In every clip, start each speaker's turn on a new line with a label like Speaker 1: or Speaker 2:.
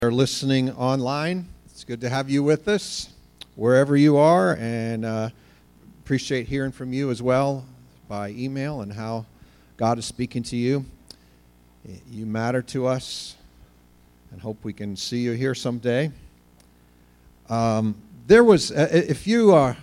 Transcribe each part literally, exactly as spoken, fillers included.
Speaker 1: Are listening online. It's good to have you with us wherever you are, and uh, appreciate hearing from you as well by email and how God is speaking to you. You matter to us, and hope we can see you here someday. Um, there was, uh, if you uh,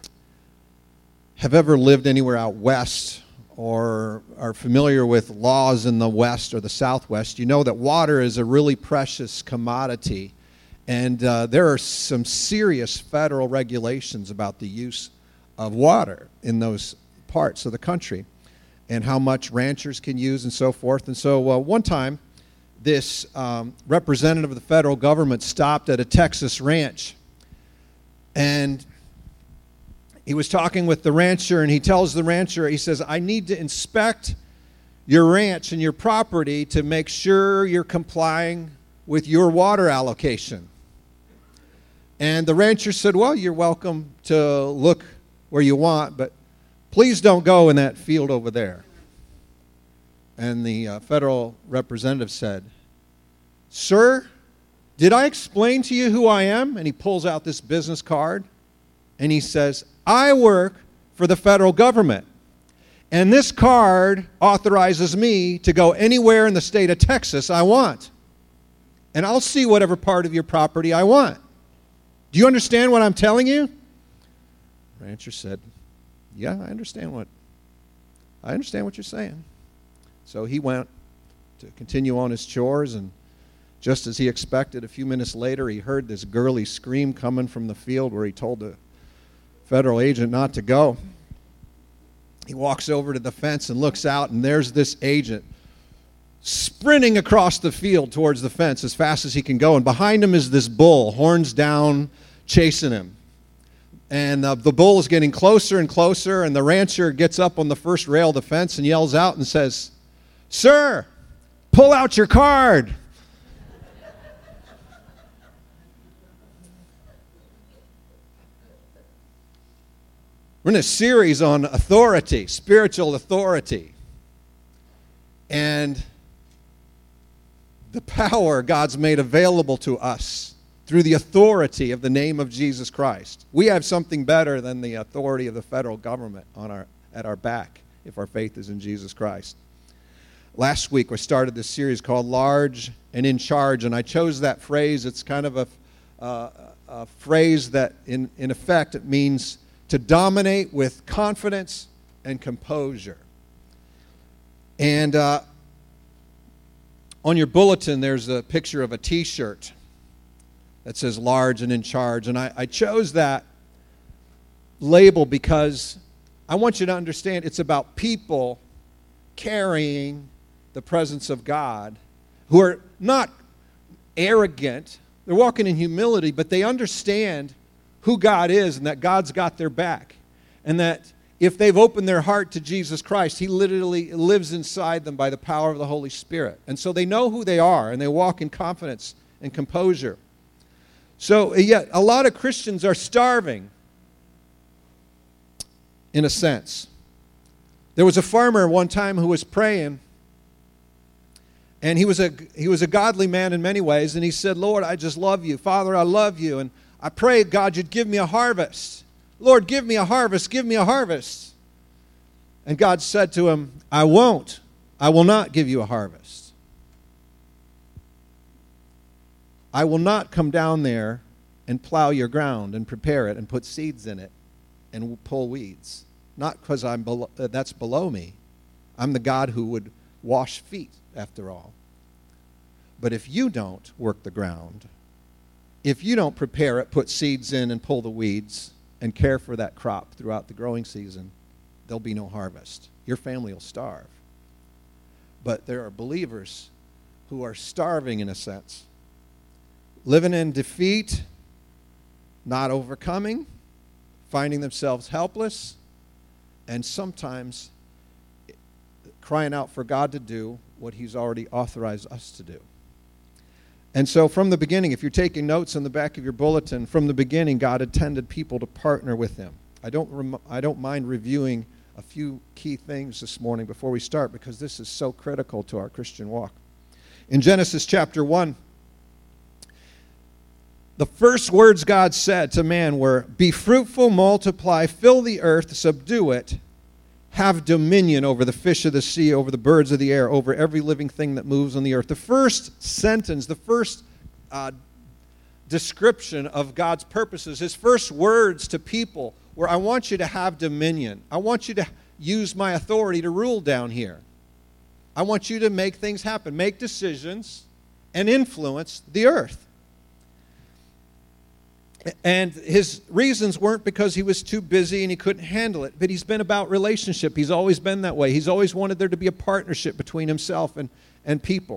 Speaker 1: have ever lived anywhere out west or are familiar with laws in the West or the Southwest, you know that water is a really precious commodity. And uh, there are some serious federal regulations about the use of water in those parts of the country and how much ranchers can use and so forth. And so uh, one time, this um, representative of the federal government stopped at a Texas ranch, and he was talking with the rancher, and he tells the rancher, he says, I need to inspect your ranch and your property to make sure you're complying with your water allocation. And the rancher said, well, you're welcome to look where you want, but please don't go in that field over there. And the uh, federal representative said, sir, did I explain to you who I am? And he pulls out this business card, and he says, I work for the federal government, and this card authorizes me to go anywhere in the state of Texas I want, and I'll see whatever part of your property I want. Do you understand what I'm telling you? The rancher said, yeah, I understand what, I understand what you're saying. So he went to continue on his chores, and just as he expected, a few minutes later, he heard this girly scream coming from the field where he told the federal agent not to go. He walks over to the fence and looks out, and there's this agent sprinting across the field towards the fence as fast as he can go, and behind him is this bull, horns down, chasing him. And uh, the bull is getting closer and closer, and the rancher gets up on the first rail of the fence and yells out and says, sir, pull out your card. We're in a series on authority, spiritual authority, and the power God's made available to us through the authority of the name of Jesus Christ. We have something better than the authority of the federal government on our at our back if our faith is in Jesus Christ. Last week we started this series called Large and in Charge, and I chose that phrase. It's kind of a, uh, a phrase that in, in effect it means to dominate with confidence and composure. And uh, on your bulletin, there's a picture of a T-shirt that says Large and in Charge. And I, I chose that label because I want you to understand it's about people carrying the presence of God who are not arrogant. They're walking in humility, but they understand who God is and that God's got their back. And that if they've opened their heart to Jesus Christ, He literally lives inside them by the power of the Holy Spirit. And so they know who they are, and they walk in confidence and composure. So yet a lot of Christians are starving, in a sense. There was a farmer one time who was praying, and he was a he was a godly man in many ways, and he said, Lord, I just love you. Father, I love you, and I prayed, God, you'd give me a harvest. Lord, give me a harvest, give me a harvest. And God said to him, I won't. I will not give you a harvest. I will not come down there and plow your ground and prepare it and put seeds in it and pull weeds. Not because I'm below, uh, that's below me. I'm the God who would wash feet, after all. But if you don't work the ground, if you don't prepare it, put seeds in and pull the weeds and care for that crop throughout the growing season, there'll be no harvest. Your family will starve. But there are believers who are starving in a sense, living in defeat, not overcoming, finding themselves helpless, and sometimes crying out for God to do what He's already authorized us to do. And so from the beginning, if you're taking notes on the back of your bulletin, from the beginning, God intended people to partner with Him. I don't rem- I don't mind reviewing a few key things this morning before we start, because this is so critical to our Christian walk. In Genesis chapter one, the first words God said to man were, be fruitful, multiply, fill the earth, subdue it, have dominion over the fish of the sea, over the birds of the air, over every living thing that moves on the earth. The first sentence, the first uh, description of God's purposes, his first words to people were, I want you to have dominion. I want you to use my authority to rule down here. I want you to make things happen, make decisions, and influence the earth. And his reasons weren't because he was too busy and he couldn't handle it, but he's been about relationship. He's always been that way. He's always wanted there to be a partnership between himself and, and people.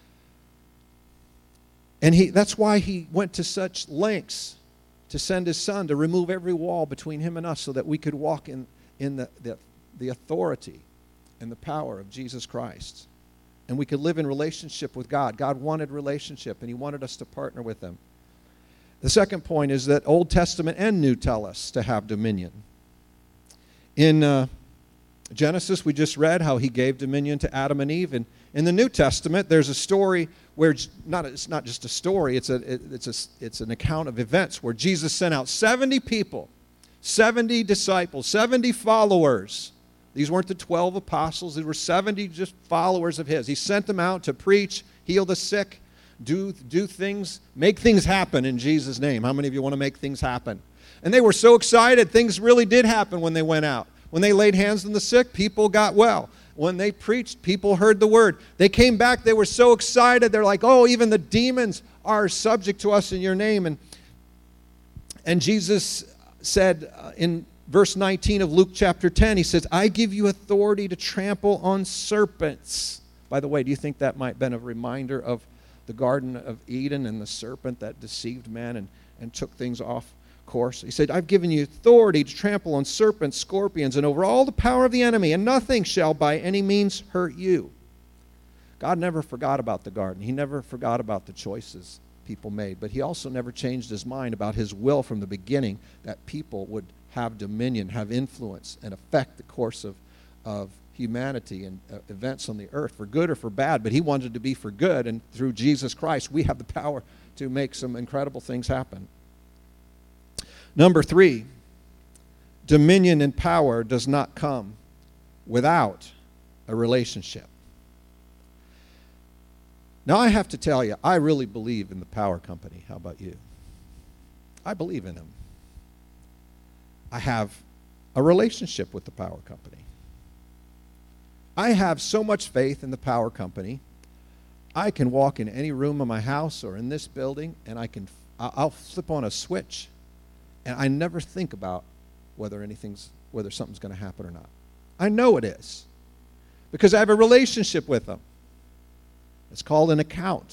Speaker 1: And he that's why he went to such lengths to send his son to remove every wall between him and us so that we could walk in, in the, the, the authority and the power of Jesus Christ. And we could live in relationship with God. God wanted relationship, and he wanted us to partner with him. The second point is that Old Testament and New tell us to have dominion. In uh, Genesis, we just read how he gave dominion to Adam and Eve. And in the New Testament, there's a story where not it's not just a story; it's a it, it's a it's an account of events where Jesus sent out seventy people, seventy disciples, seventy followers. These weren't the twelve apostles; these were seventy just followers of his. He sent them out to preach, heal the sick, do do things, make things happen in Jesus' name. How many of you want to make things happen? And they were so excited. Things really did happen when they went out. When they laid hands on the sick, people got well. When they preached, people heard the word. They came back, they were so excited. They're like, oh, even the demons are subject to us in your name. And, and Jesus said uh, in verse nineteen of Luke chapter ten, he says, I give you authority to trample on serpents. By the way, do you think that might have been a reminder of the Garden of Eden and the serpent that deceived man and, and took things off course? He said, I've given you authority to trample on serpents, scorpions, and over all the power of the enemy, and nothing shall by any means hurt you. God never forgot about the garden. He never forgot about the choices people made, but he also never changed his mind about his will from the beginning that people would have dominion, have influence, and affect the course of, of humanity and uh, events on the earth for good or for bad. But he wanted it to be for good, and through Jesus Christ, we have the power to make some incredible things happen. Number three, dominion and power does not come without a relationship. Now, I have to tell you, I really believe in the power company. How about you? I believe in them. I have a relationship with the power company. I have so much faith in the power company. I can walk in any room of my house or in this building, and I can, I'll flip on a switch, and I never think about whether anything's, whether something's going to happen or not. I know it is, because I have a relationship with them. It's called an account.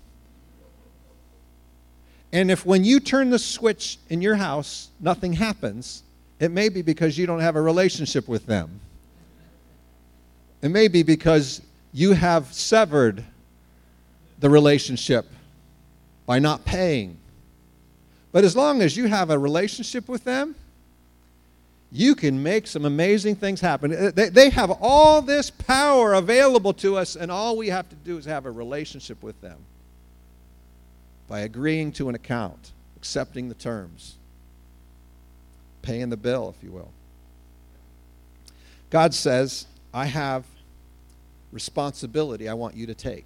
Speaker 1: And if when you turn the switch in your house, nothing happens, it may be because you don't have a relationship with them. It may be because you have severed the relationship by not paying. But as long as you have a relationship with them, you can make some amazing things happen. They, they have all this power available to us, and all we have to do is have a relationship with them by agreeing to an account, accepting the terms, paying the bill, if you will. God says, I have responsibility I want you to take.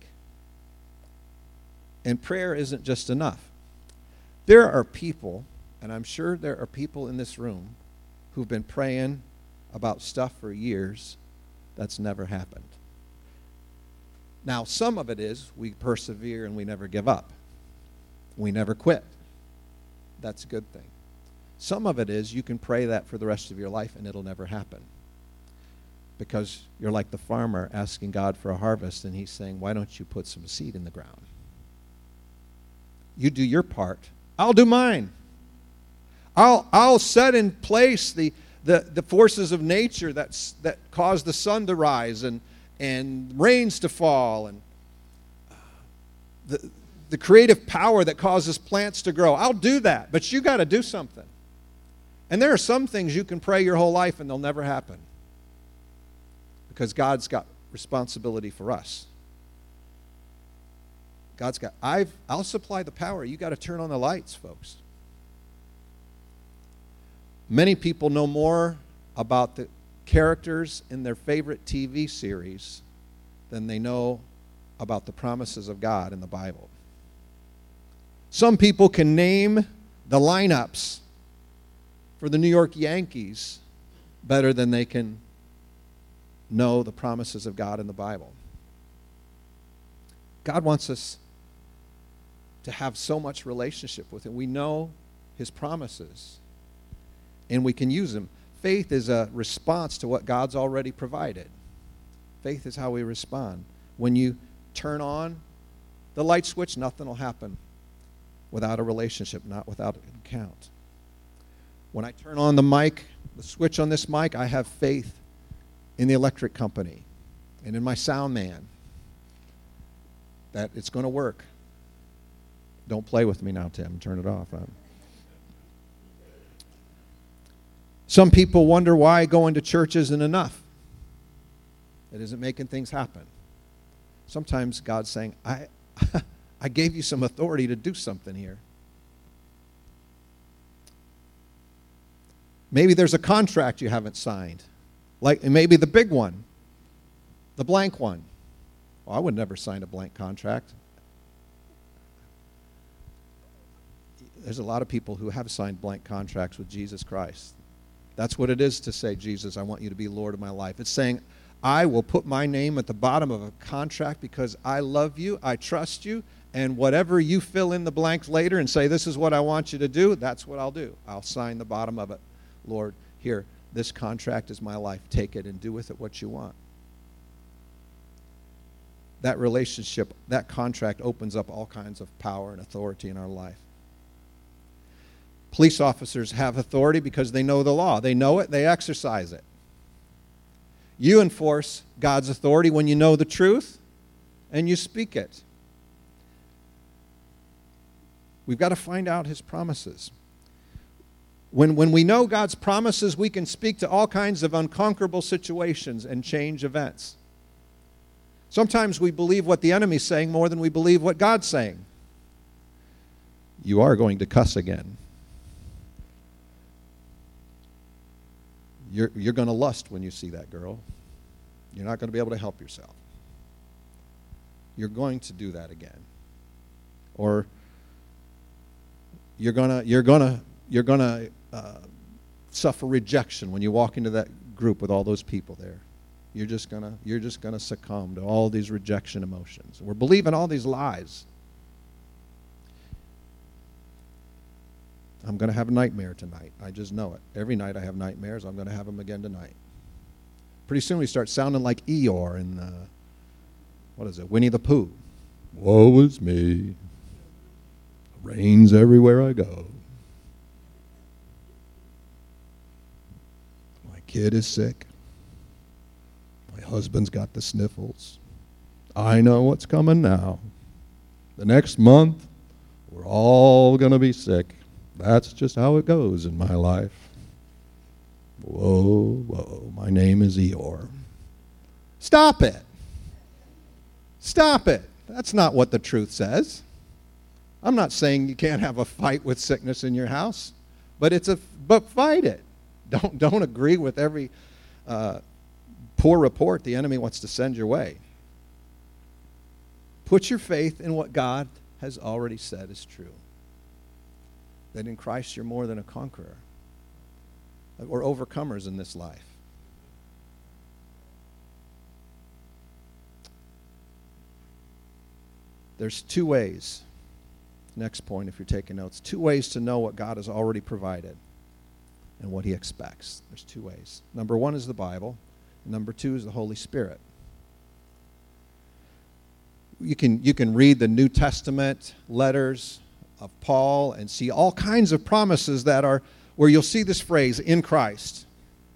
Speaker 1: And prayer isn't just enough. There are people, and I'm sure there are people in this room, who've been praying about stuff for years that's never happened. Now, some of it is we persevere and we never give up. We never quit. That's a good thing. Some of it is you can pray that for the rest of your life and it'll never happen. Because you're like the farmer asking God for a harvest, and he's saying, why don't you put some seed in the ground? You do your part. I'll do mine. I'll, I'll set in place the, the, the forces of nature that's, that cause the sun to rise and, and rains to fall, and the, the creative power that causes plants to grow. I'll do that, but you got to do something. And there are some things you can pray your whole life and they'll never happen because God's got responsibility for us. God's got, I've, I'll supply the power. You got to turn on the lights, folks. Many people know more about the characters in their favorite T V series than they know about the promises of God in the Bible. Some people can name the lineups for the New York Yankees better than they can know the promises of God in the Bible. God wants us to have so much relationship with Him. We know His promises, and we can use them. Faith is a response to what God's already provided. Faith is how we respond. When you turn on the light switch, nothing will happen without a relationship, not without an account. When I turn on the mic, the switch on this mic, I have faith in the electric company and in my sound man that it's going to work. Don't play with me now, Tim. Turn it off. Huh? Some people wonder why going to church isn't enough. It isn't making things happen. Sometimes God's saying, I, I gave you some authority to do something here. Maybe there's a contract you haven't signed. Like maybe the big one, the blank one. Well, I would never sign a blank contract. There's a lot of people who have signed blank contracts with Jesus Christ. That's what it is to say, Jesus, I want you to be Lord of my life. It's saying, I will put my name at the bottom of a contract because I love you, I trust you, and whatever you fill in the blanks later and say, this is what I want you to do, that's what I'll do. I'll sign the bottom of it. Lord, here, this contract is my life. Take it and do with it what you want. That relationship, that contract opens up all kinds of power and authority in our life. Police officers have authority because they know the law. They know it, they exercise it. You enforce God's authority when you know the truth and you speak it. We've got to find out His promises. When, when we know God's promises, we can speak to all kinds of unconquerable situations and change events. Sometimes we believe what the enemy's saying more than we believe what God's saying. You are going to cuss again. You're, you're going to lust when you see that girl. You're not going to be able to help yourself. You're going to do that again. Or you're going to you're going to you're going to uh, suffer rejection when you walk into that group with all those people there. You're just going to you're just going to succumb to all these rejection emotions. We're believing all these lies. I'm going to have a nightmare tonight. I just know it. Every night I have nightmares. I'm going to have them again tonight. Pretty soon we start sounding like Eeyore in, uh, what is it, Winnie the Pooh. Woe is me. Rains everywhere I go. My kid is sick. My husband's got the sniffles. I know what's coming now. The next month, we're all going to be sick. That's just how it goes in my life. Whoa, whoa, my name is Eeyore. Stop it. Stop it. That's not what the truth says. I'm not saying you can't have a fight with sickness in your house, but it's a but fight it. Don't don't agree with every uh, poor report the enemy wants to send your way. Put your faith in what God has already said is true. That in Christ you're more than a conqueror. We're overcomers in this life. There's two ways. Next point, if you're taking notes. Two ways to know what God has already provided and what He expects. There's two ways. Number one is the Bible. Number two is the Holy Spirit. You can, you can read the New Testament letters of Paul and see all kinds of promises that are where you'll see this phrase, in Christ.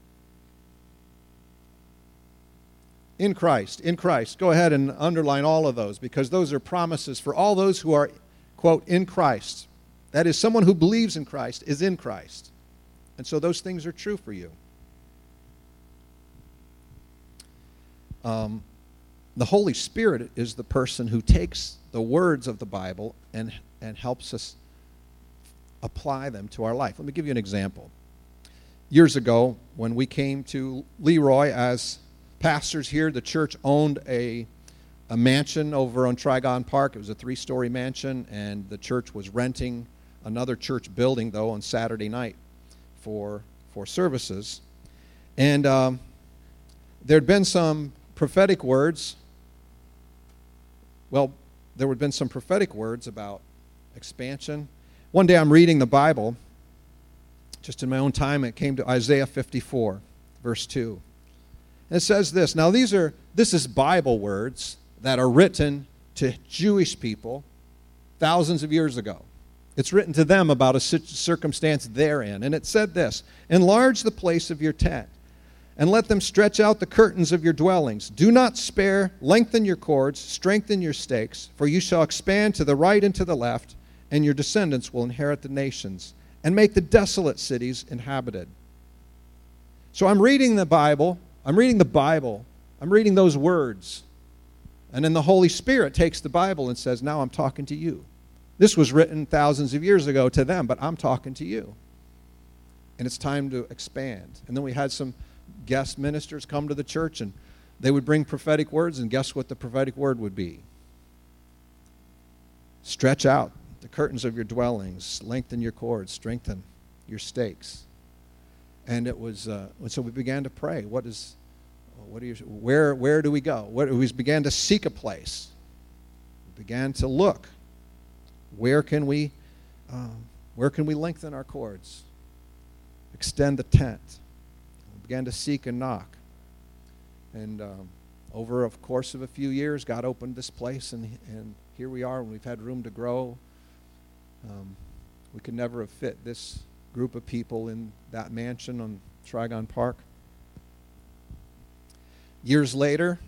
Speaker 1: In Christ, in Christ. Go ahead and underline all of those because those are promises for all those who are, quote, in Christ. That is, someone who believes in Christ is in Christ. And so those things are true for you. Um, The Holy Spirit is the person who takes the words of the Bible and, and helps us apply them to our life. Let me give you an example. Years ago, when we came to Leroy as pastors here, the church owned a, a mansion over on Trigon Park. It was a three-story mansion, and the church was renting another church building, though, on Saturday night for, for services. And um, there had been some prophetic words. Well, there had been some prophetic words about expansion. One day I'm reading the Bible, just in my own time, it came to Isaiah fifty-four, verse two. And it says this, now these are, this is Bible words that are written to Jewish people thousands of years ago. It's written to them about a circumstance they're in. And it said this, enlarge the place of your tent, and let them stretch out the curtains of your dwellings. Do not spare, lengthen your cords, strengthen your stakes, for you shall expand to the right and to the left, and your descendants will inherit the nations, and make the desolate cities inhabited. So I'm reading the Bible, I'm reading the Bible, I'm reading those words, and then the Holy Spirit takes the Bible and says, now I'm talking to you. This was written thousands of years ago to them, but I'm talking to you. And it's time to expand. And then we had some guest ministers come to the church, and they would bring prophetic words, and guess what the prophetic word would be? Stretch out the curtains of your dwellings, lengthen your cords, strengthen your stakes. And it was, uh, so we began to pray. What is, what do you, where, where do we go? What, we began to seek a place. We began to look. Where can we, um, where can we lengthen our cords? Extend the tent. We began to seek and knock. And um, over a course of a few years, God opened this place, and, and here we are, and we've had room to grow. Um, we could never have fit this group of people in that mansion on Trigon Park. Years later,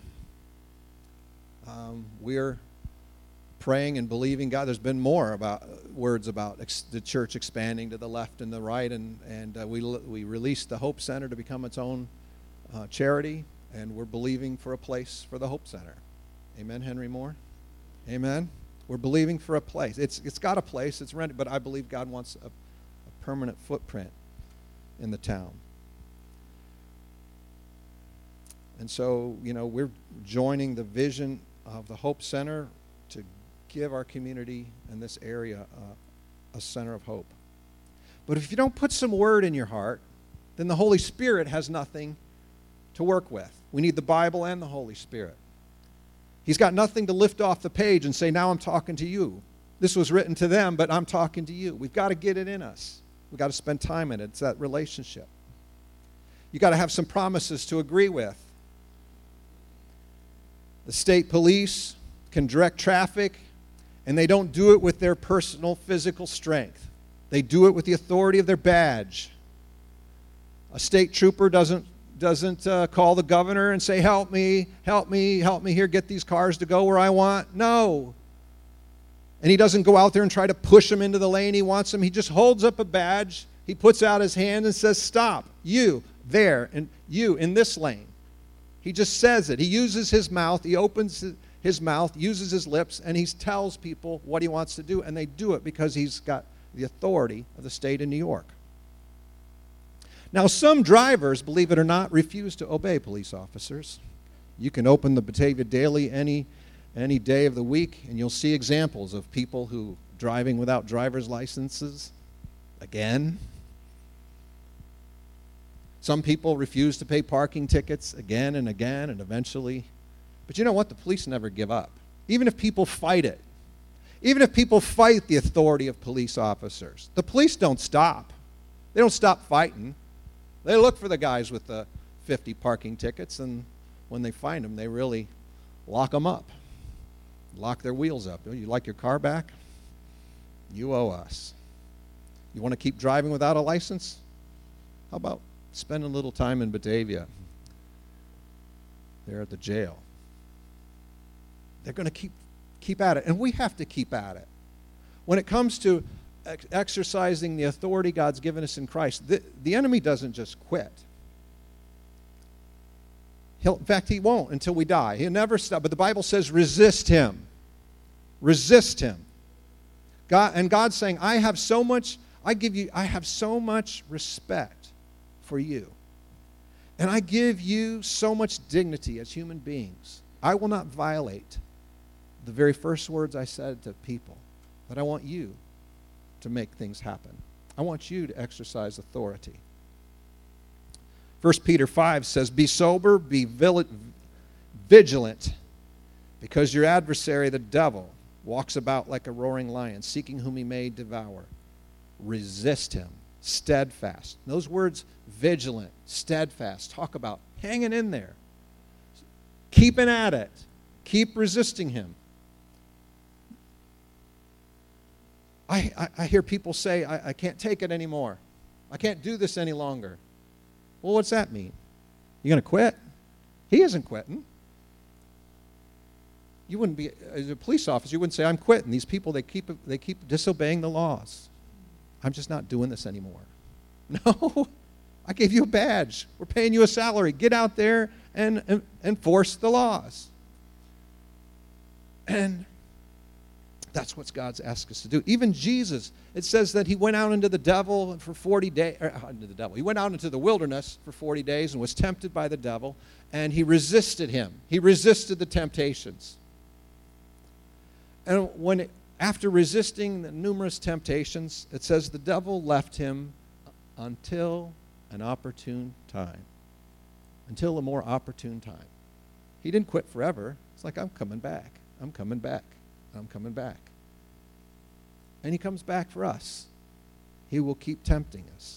Speaker 1: um, we're praying and believing God. There's been more about uh, words about ex- the church expanding to the left and the right, and and uh, we we released the Hope Center to become its own uh, charity, and we're believing for a place for the Hope Center. Amen, Henry Moore. Amen. We're believing for a place. It's it's got a place. It's rented, but I believe God wants a, a permanent footprint in the town. And so, you know, we're joining the vision of the Hope Center to give our community in this area uh, a center of hope. But if you don't put some word in your heart, then the Holy Spirit has nothing to work with. We need the Bible and the Holy Spirit. He's got nothing to lift off the page and say, now I'm talking to you. This was written to them, but I'm talking to you. We've got to get it in us. We've got to spend time in it. It's that relationship. You've got to have some promises to agree with. The state police can direct traffic, and they don't do it with their personal physical strength. They do it with the authority of their badge. A state trooper doesn't doesn't uh, call the governor and say, help me, help me, help me here, get these cars to go where I want. No. And he doesn't go out there and try to push them into the lane he wants them. He just holds up a badge. He puts out his hand and says, stop, you there, and you in this lane. He just says it. He uses his mouth. He opens his mouth, uses his lips, and he tells people what he wants to do, and they do it because he's got the authority of the state of New York. Now, some drivers, believe it or not, refuse to obey police officers. You can open the Batavia Daily any, any day of the week, and you'll see examples of people who driving without driver's licenses. Again. Some people refuse to pay parking tickets again and again, and eventually. But you know what? The police never give up. Even if people fight it. Even if people fight the authority of police officers. The police don't stop. They don't stop fighting. They look for the guys with the fifty parking tickets, and when they find them, they really lock them up. Lock their wheels up. You like your car back? You owe us. You want to keep driving without a license? How about spending a little time in Batavia? They're at the jail. They're going to keep keep at it, and we have to keep at it. When it comes to ex- exercising the authority God's given us in Christ, the, the enemy doesn't just quit. He'll, in fact, he won't until we die. He'll never stop. But the Bible says resist him. Resist him. God, and God's saying, I have so much, I give you, I have so much respect for you. And I give you so much dignity as human beings. I will not violate the very first words I said to people. But I want you to make things happen. I want you to exercise authority. First Peter five says, be sober, be vigilant, because your adversary, the devil, walks about like a roaring lion, seeking whom he may devour. Resist him, steadfast. Those words, vigilant, steadfast, talk about hanging in there, keeping at it, keep resisting him. I, I, I hear people say, I, I can't take it anymore. I can't do this any longer. Well, what's that mean? You going to quit? He isn't quitting. You wouldn't be, as a police officer, you wouldn't say, I'm quitting. These people, they keep, they keep disobeying the laws. I'm just not doing this anymore. No, I gave you a badge. We're paying you a salary. Get out there and, and enforce the laws. And that's what God's asked us to do. Even Jesus, it says that he went out into the devil for forty days, or into the devil. He went out into the wilderness for forty days and was tempted by the devil, and he resisted him. He resisted the temptations. And when it, after resisting the numerous temptations, it says the devil left him until an opportune time. Until a more opportune time. He didn't quit forever. It's like, I'm coming back. I'm coming back. I'm coming back. And he comes back for us. He will keep tempting us.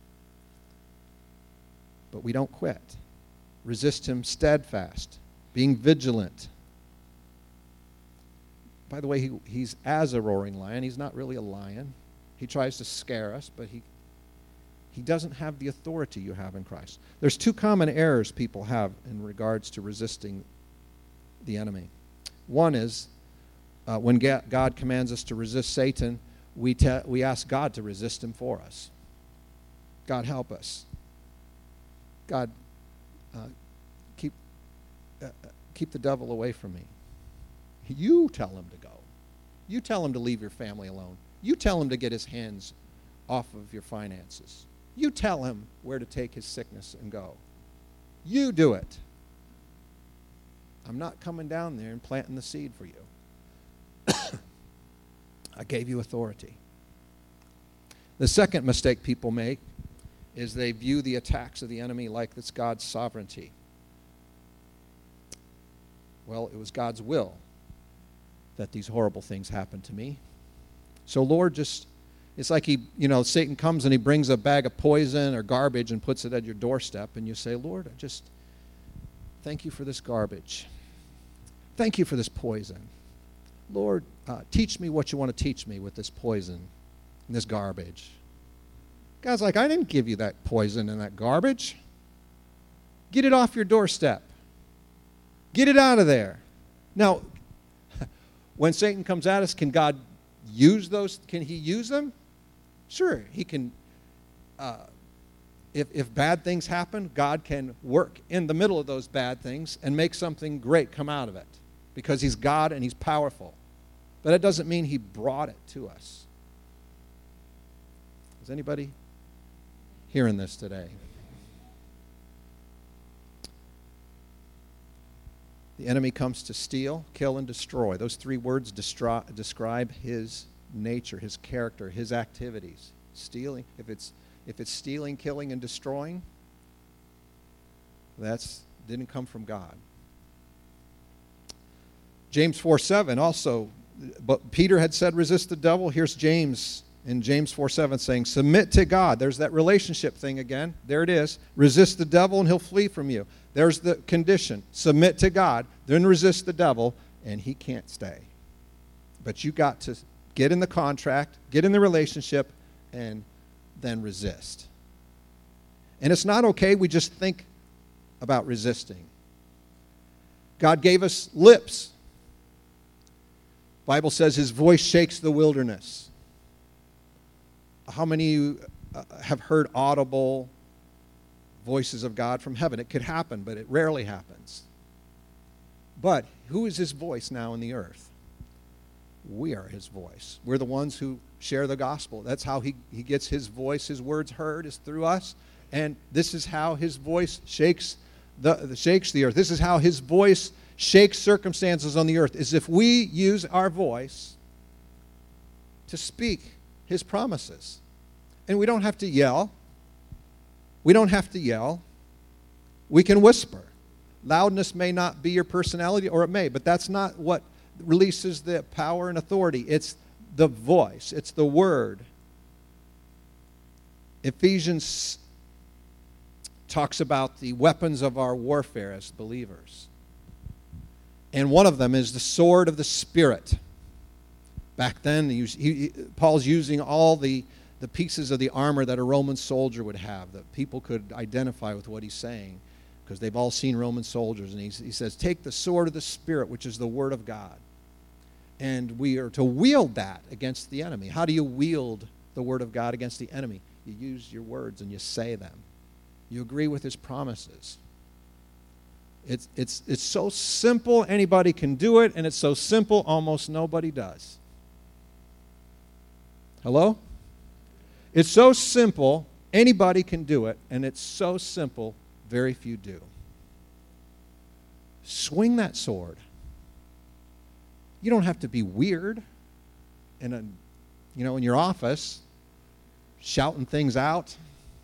Speaker 1: But we don't quit. Resist him steadfast, being vigilant. By the way, he, he's as a roaring lion. He's not really a lion. He tries to scare us, but he, he doesn't have the authority you have in Christ. There's two common errors people have in regards to resisting the enemy. One is, Uh, when God commands us to resist Satan, we, te- we ask God to resist him for us. God, help us. God, uh, keep, uh, keep the devil away from me. You tell him to go. You tell him to leave your family alone. You tell him to get his hands off of your finances. You tell him where to take his sickness and go. You do it. I'm not coming down there and planting the seed for you. I gave you authority. The second mistake people make is they view the attacks of the enemy like it's God's sovereignty. Well, it was God's will that these horrible things happened to me. So Lord, just, it's like he, you know, Satan comes and he brings a bag of poison or garbage and puts it at your doorstep, and you say, Lord, I just thank you for this garbage. Thank you for this poison. Lord, uh, teach me what you want to teach me with this poison and this garbage. God's like, I didn't give you that poison and that garbage. Get it off your doorstep. Get it out of there. Now, when Satan comes at us, can God use those? Can he use them? Sure, he can. Uh, if, if bad things happen, God can work in the middle of those bad things and make something great come out of it, because he's God and he's powerful. But that doesn't mean he brought it to us. Is anybody hearing this today? The enemy comes to steal, kill, and destroy. Those three words destri- describe his nature, his character, his activities. Stealing, if it's if it's stealing, killing, and destroying, that's didn't come from God. James four seven also, but Peter had said resist the devil. Here's James in James four seven saying submit to God. There's that relationship thing again. There it is. Resist the devil and he'll flee from you. There's the condition. Submit to God, then resist the devil, and he can't stay. But you got to get in the contract, get in the relationship, and then resist. And it's not okay we just think about resisting. God gave us lips. Bible says his voice shakes the wilderness. How many of you have heard audible voices of God from heaven. It could happen, but it rarely happens. But who is his voice now in the earth? We are his voice. We're the ones who share the gospel. That's how he, he gets his voice, his words heard, is through us. And this is how his voice shakes the, the shakes the earth. This is how his voice shakes circumstances on the earth, is if we use our voice to speak his promises. And we don't have to yell. We don't have to yell. We can whisper. Loudness may not be your personality, or it may, but that's not what releases the power and authority. It's the voice. It's the word. Ephesians talks about the weapons of our warfare as believers. And one of them is the sword of the Spirit. Back then, he, he, Paul's using all the, the pieces of the armor that a Roman soldier would have, that people could identify with what he's saying, because they've all seen Roman soldiers. And he, he says, take the sword of the Spirit, which is the Word of God. And we are to wield that against the enemy. How do you wield the Word of God against the enemy? You use your words and you say them. You agree with his promises. It's, it's, it's so simple, anybody can do it, and it's so simple, almost nobody does. Hello? It's so simple, anybody can do it, and it's so simple, very few do. Swing that sword. You don't have to be weird in a, you know, in your office, shouting things out.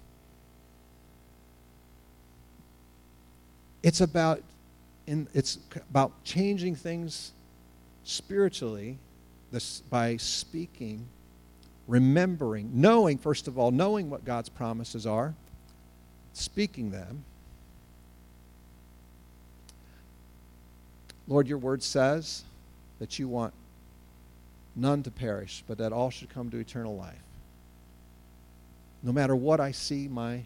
Speaker 1: It's about, in, it's about changing things spiritually this, by speaking, remembering, knowing, first of all, knowing what God's promises are, speaking them. Lord, your word says that you want none to perish, but that all should come to eternal life. No matter what I see my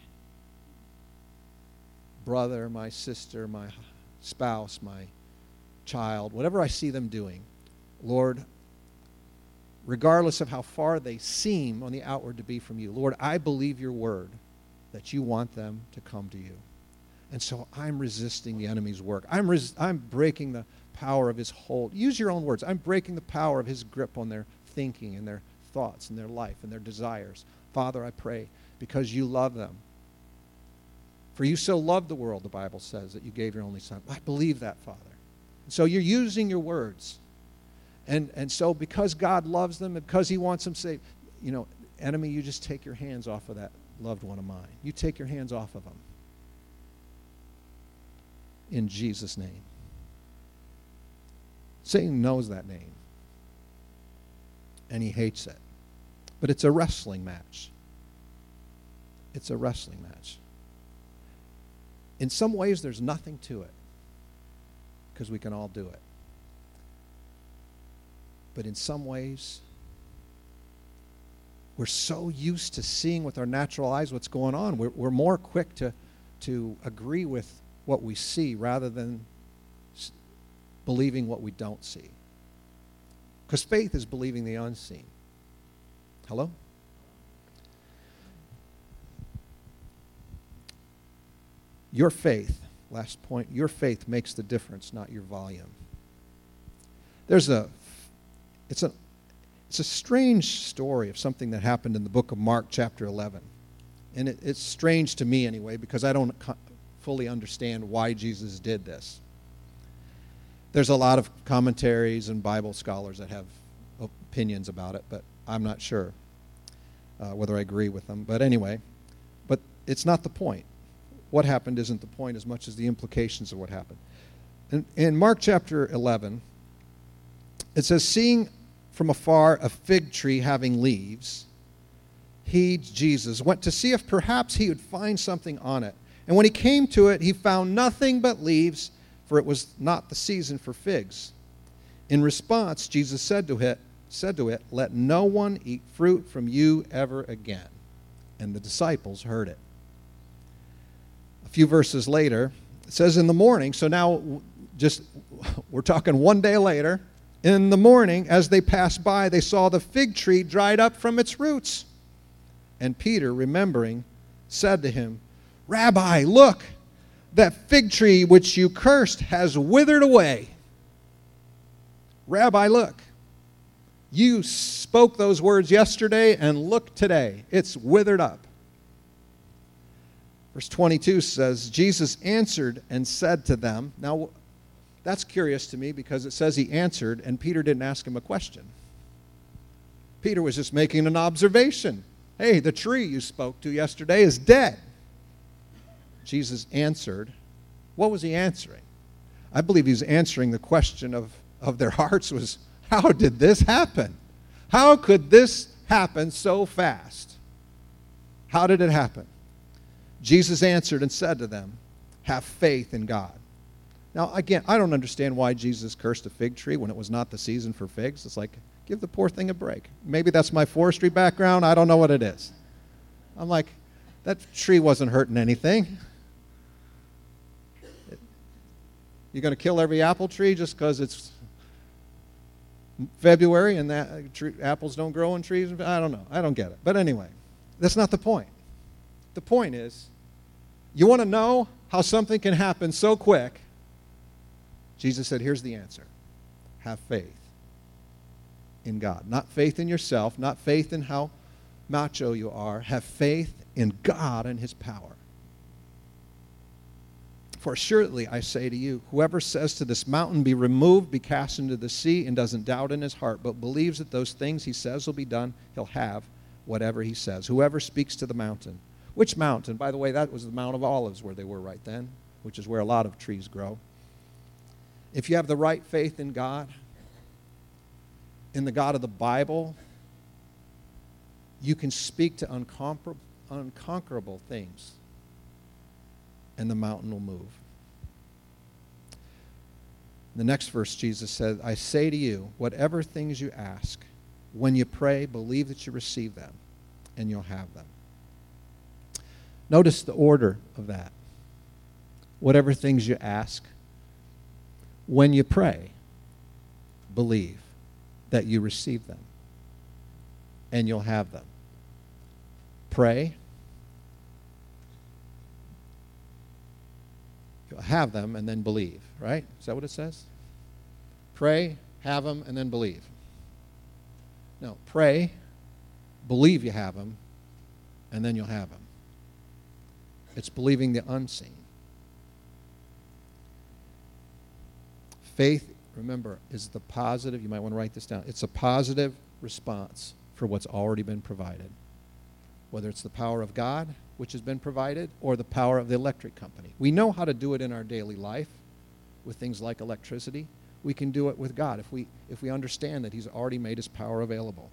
Speaker 1: brother, my sister, my spouse, my child, whatever I see them doing, Lord, regardless of how far they seem on the outward to be from you, Lord, I believe your word that you want them to come to you. And so I'm resisting the enemy's work. I'm, res- I'm breaking the power of his hold. Use your own words. I'm breaking the power of his grip on their thinking and their thoughts and their life and their desires. Father, I pray, because you love them. For you so loved the world, the Bible says, that you gave your only son. I believe that, Father. So you're using your words. And and so because God loves them and because he wants them saved, you know, enemy, you just take your hands off of that loved one of mine. You take your hands off of them. In Jesus' name. Satan knows that name. And he hates it. But it's a wrestling match. It's a wrestling match. In some ways, there's nothing to it, because we can all do it. But in some ways, we're so used to seeing with our natural eyes what's going on. We're, we're more quick to, to agree with what we see rather than s- believing what we don't see. Because faith is believing the unseen. Hello? Your faith, last point, your faith makes the difference, not your volume. There's a, it's a, it's a strange story of something that happened in the book of Mark chapter eleven. And it, it's strange to me anyway, because I don't co- fully understand why Jesus did this. There's a lot of commentaries and Bible scholars that have opinions about it, but I'm not sure uh, whether I agree with them. But anyway, but it's not the point. What happened isn't the point as much as the implications of what happened. In, in Mark chapter eleven, it says, seeing from afar a fig tree having leaves, he, Jesus, went to see if perhaps he would find something on it. And when he came to it, he found nothing but leaves, for it was not the season for figs. In response, Jesus said to it, said to it, let no one eat fruit from you ever again. And the disciples heard it. A few verses later, it says in the morning, so now just, we're talking one day later, in the morning, as they passed by, they saw the fig tree dried up from its roots. And Peter, remembering, said to him, Rabbi, look, that fig tree which you cursed has withered away. Rabbi, look, you spoke those words yesterday, and look today, it's withered up. Verse twenty-two says, Jesus answered and said to them. Now, that's curious to me because it says he answered, and Peter didn't ask him a question. Peter was just making an observation. Hey, the tree you spoke to yesterday is dead. Jesus answered. What was he answering? I believe he was answering the question of, of their hearts was, how did this happen? How could this happen so fast? How did it happen? Jesus answered and said to them, have faith in God. Now, again, I don't understand why Jesus cursed a fig tree when it was not the season for figs. It's like, give the poor thing a break. Maybe that's my forestry background. I don't know what it is. I'm like, that tree wasn't hurting anything. You're going to kill every apple tree just because it's February and that tree, apples don't grow in trees? I don't know. I don't get it. But anyway, that's not the point. The point is, you want to know how something can happen so quick? Jesus said, here's the answer. Have faith in God. Not faith in yourself, not faith in how macho you are. Have faith in God and his power. For assuredly I say to you, whoever says to this mountain, be removed, be cast into the sea, and doesn't doubt in his heart, but believes that those things he says will be done, he'll have whatever he says. Whoever speaks to the mountain. Which mountain? By the way, that was the Mount of Olives where they were right then, which is where a lot of trees grow. If you have the right faith in God, in the God of the Bible, you can speak to unconquer- unconquerable things, and the mountain will move. In the next verse, Jesus said, I say to you, whatever things you ask, when you pray, believe that you receive them, and you'll have them. Notice the order of that. Whatever things you ask, when you pray, believe that you receive them, and you'll have them. Pray. You'll have them and then believe, right? Is that what it says? Pray, have them, and then believe. No, pray, believe you have them, and then you'll have them. It's believing the unseen. Faith, remember, is the positive, you might want to write this down, it's a positive response for what's already been provided. Whether it's the power of God, which has been provided, or the power of the electric company. We know how to do it in our daily life with things like electricity. We can do it with God if we, if we understand that he's already made his power available.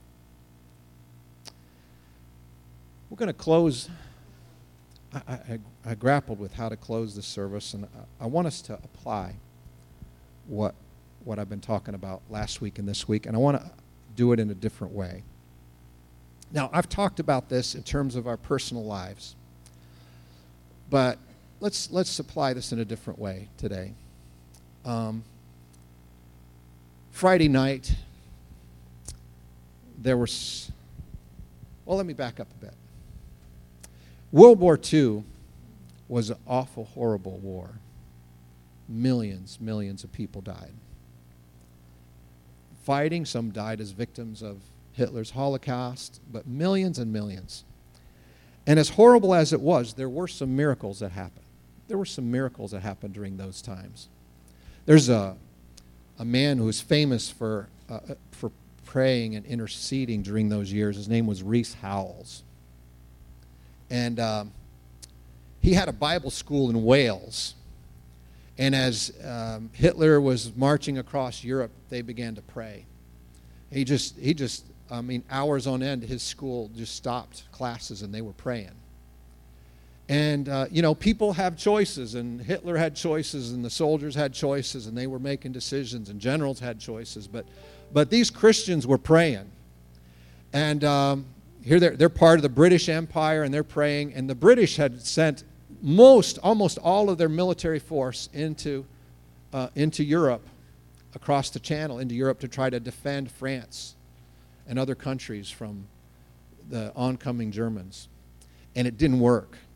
Speaker 1: We're going to close. I, I, I grappled with how to close this service, and I, I want us to apply what, what I've been talking about last week and this week, and I want to do it in a different way. Now, I've talked about this in terms of our personal lives, but let's let's apply this in a different way today. Um, Friday night, there was, well, let me back up a bit. World War Two was an awful, horrible war. Millions, millions of people died. Fighting, some died as victims of Hitler's Holocaust, but millions and millions. And as horrible as it was, there were some miracles that happened. There were some miracles that happened during those times. There's a, a man who was famous for, uh, for praying and interceding during those years. His name was Rees Howells. And um, he had a Bible school in Wales. And as um, Hitler was marching across Europe, they began to pray. He just, he just, I mean, hours on end, his school just stopped classes and they were praying. And, uh, you know, people have choices, and Hitler had choices, and the soldiers had choices, and they were making decisions, and generals had choices. But, but these Christians were praying. And um, here they're, they're part of the British Empire, and they're praying. And the British had sent most, almost all of their military force into, uh, into Europe, across the Channel, into Europe to try to defend France and other countries from the oncoming Germans. And it didn't work.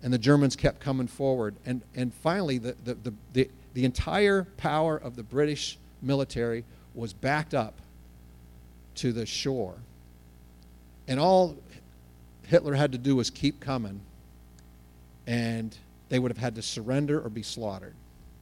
Speaker 1: and the Germans kept coming forward. And, and finally, the, the, the, the, the entire power of the British military was backed up to the shore. And all Hitler had to do was keep coming, and they would have had to surrender or be slaughtered.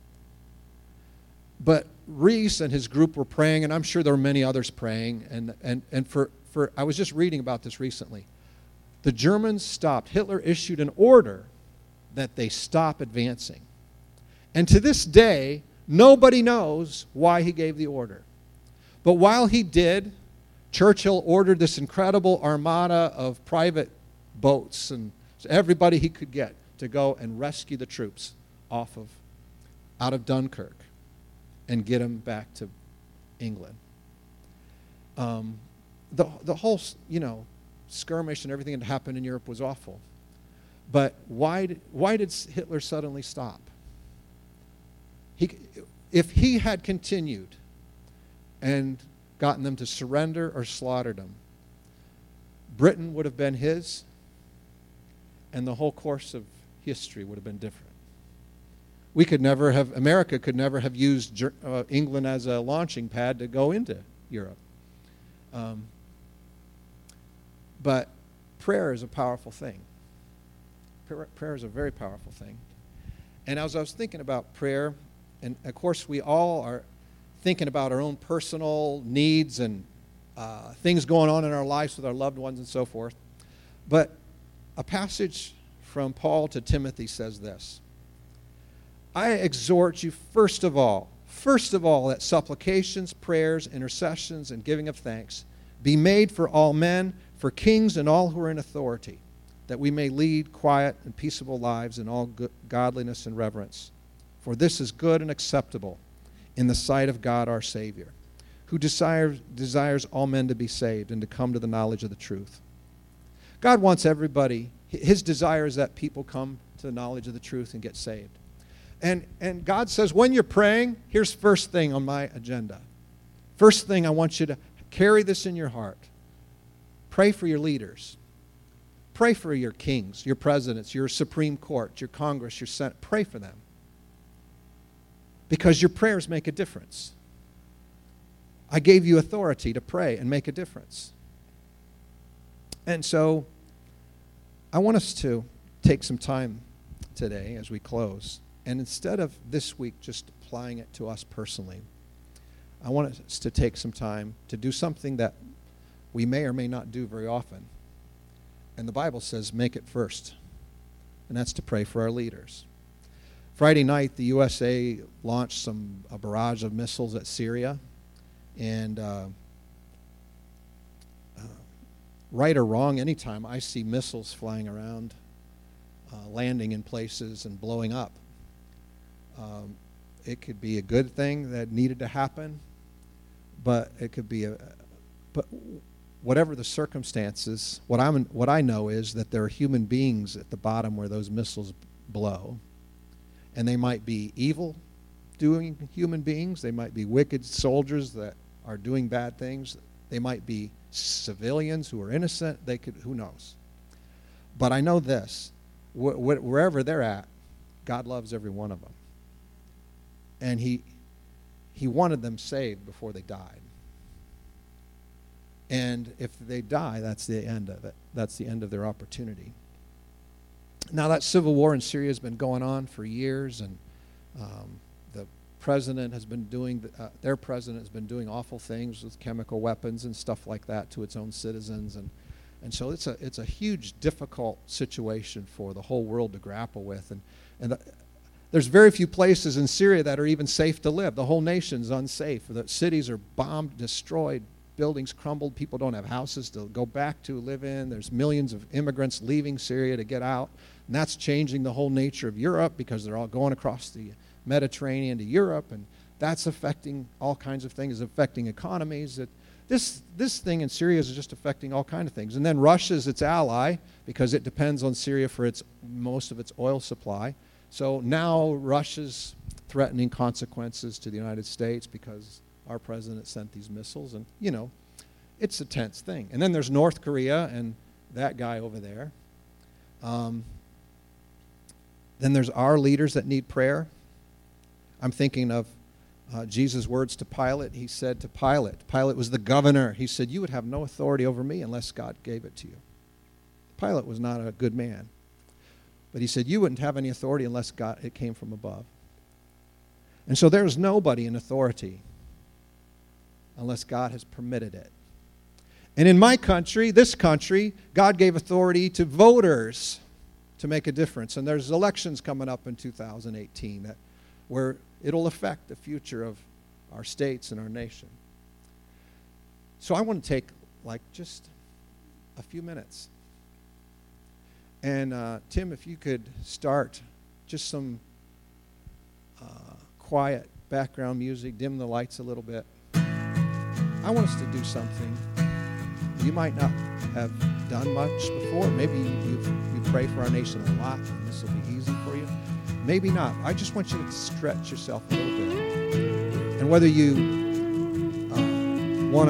Speaker 1: But Reese and his group were praying, and I'm sure there were many others praying. And, and, and for, for I was just reading about this recently. The Germans stopped. Hitler issued an order that they stop advancing. And to this day, nobody knows why he gave the order. But while he did, Churchill ordered this incredible armada of private boats and everybody he could get to go and rescue the troops off of, out of Dunkirk and get them back to England. Um, the, the whole, you know, skirmish and everything that happened in Europe was awful. But why did, why did Hitler suddenly stop? He, if he had continued and gotten them to surrender or slaughtered them, Britain would have been his, and the whole course of history would have been different. We could never have, America could never have used uh, England as a launching pad to go into Europe. Um, but prayer is a powerful thing. Prayer, prayer is a very powerful thing. And as I was thinking about prayer, and of course we all are thinking about our own personal needs and uh, things going on in our lives with our loved ones and so forth. But a passage from Paul to Timothy says this: I exhort you first of all, first of all, that supplications, prayers, intercessions, and giving of thanks be made for all men, for kings and all who are in authority, that we may lead quiet and peaceable lives in all good, godliness and reverence. For this is good and acceptable in the sight of God our Savior, who desires, desires all men to be saved and to come to the knowledge of the truth. God wants everybody, his desire is that people come to the knowledge of the truth and get saved. And, and God says, when you're praying, here's first thing on my agenda. First thing, I want you to carry this in your heart. Pray for your leaders. Pray for your kings, your presidents, your Supreme Court, your Congress, your Senate. Pray for them. Because your prayers make a difference. I gave you authority to pray and make a difference. And so I want us to take some time today as we close. And instead of this week just applying it to us personally, I want us to take some time to do something that we may or may not do very often. And the Bible says make it first. And that's to pray for our leaders. Friday night, the U S A launched some a barrage of missiles at Syria. And uh, uh, right or wrong, anytime I see missiles flying around, uh, landing in places and blowing up, um, it could be a good thing that needed to happen, but it could be a, but whatever the circumstances, what I'm what I know is that there are human beings at the bottom where those missiles blow, and they might be evil doing human beings, they might be wicked soldiers that are doing bad things, they might be civilians who are innocent, they could, who knows. But I know this, wh- wh- wherever they're at, God loves every one of them. And he he wanted them saved before they died. And if they die, that's the end of it. That's the end of their opportunity. Now, that civil war in Syria has been going on for years, and um, the president has been doing, uh, their president has been doing awful things with chemical weapons and stuff like that to its own citizens. And, and so it's a, it's a huge, difficult situation for the whole world to grapple with. And, and the, there's very few places in Syria that are even safe to live. The whole nation's unsafe. The cities are bombed, destroyed, buildings crumbled. People don't have houses to go back to live in. There's millions of immigrants leaving Syria to get out. And that's changing the whole nature of Europe because they're all going across the Mediterranean to Europe. And that's affecting all kinds of things. It's affecting economies. It, this, this thing in Syria is just affecting all kinds of things. And then Russia's its ally because it depends on Syria for its most of its oil supply. So now Russia's threatening consequences to the United States because our president sent these missiles. And, you know, it's a tense thing. And then there's North Korea and that guy over there. Um, Then there's our leaders that need prayer. I'm thinking of uh, Jesus' words to Pilate. He said to Pilate, Pilate was the governor. He said, you would have no authority over me unless God gave it to you. Pilate was not a good man. But he said, you wouldn't have any authority unless God, it came from above. And so there's nobody in authority unless God has permitted it. And in my country, this country, God gave authority to voters to make a difference. And there's elections coming up in two thousand eighteen that where it'll affect the future of our states and our nation. So I want to take like just a few minutes. And uh, Tim, if you could start just some uh, quiet background music, dim the lights a little bit. I want us to do something. You might not have done much before. Maybe you, you pray for our nation a lot, and this will be easy for you. Maybe not. I just want you to stretch yourself a little bit. And whether you uh, want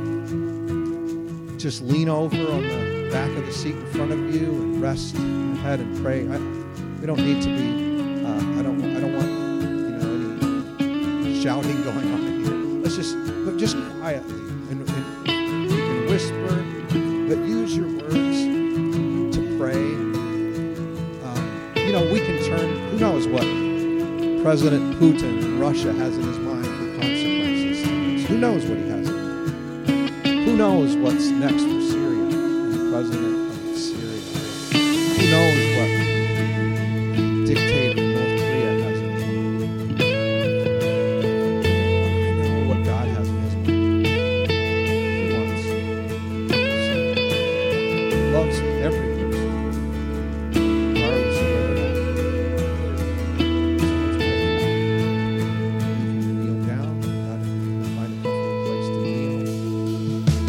Speaker 1: to just lean over on the back of the seat in front of you and rest your head and pray. I, we don't need to be. Uh, I don't. I don't want you know any shouting going on here. Let's just, but just quietly, and, and you can whisper, but use your words to pray. Um, you know, we can turn. Who knows what President Putin in Russia has in his mind for consequences? Who knows what he has in mind? Who knows what's next for Syria and the president of Syria? Who knows what dictator in North Korea has in his mind? I know what God has in his mind. He wants us. He loves every person, regardless of where they're at. So let's pray. You can kneel down. God, find a comfortable place to kneel.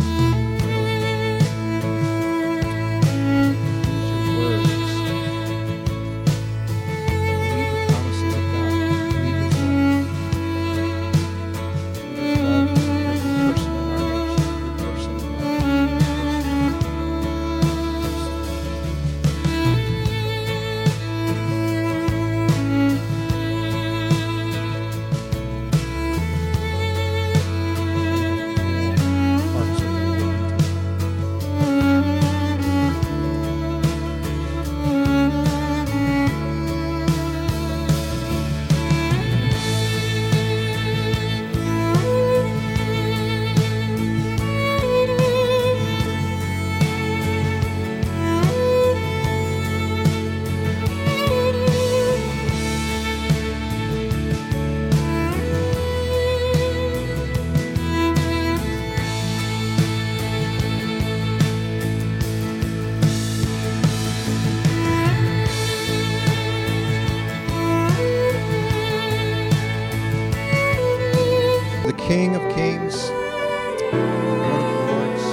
Speaker 1: King of Kings, Lord of Lords,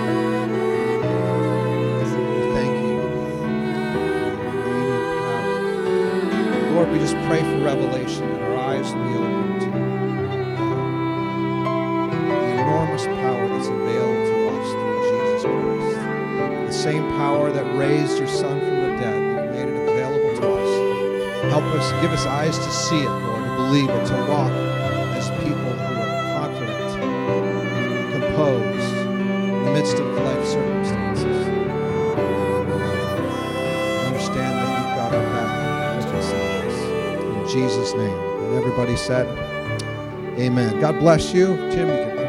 Speaker 1: we thank you for your power. Lord, we just pray for revelation that our eyes will be opened to the enormous power that's available to us through Jesus Christ. The same power that raised your Son from the dead, you've made it available to us. Help us, give us eyes to see it, Lord, to believe it, to walk as people who are composed in the midst of life circumstances. Understand that you've got our back with us. In Jesus' name. And everybody said, amen. God bless you. Tim, you can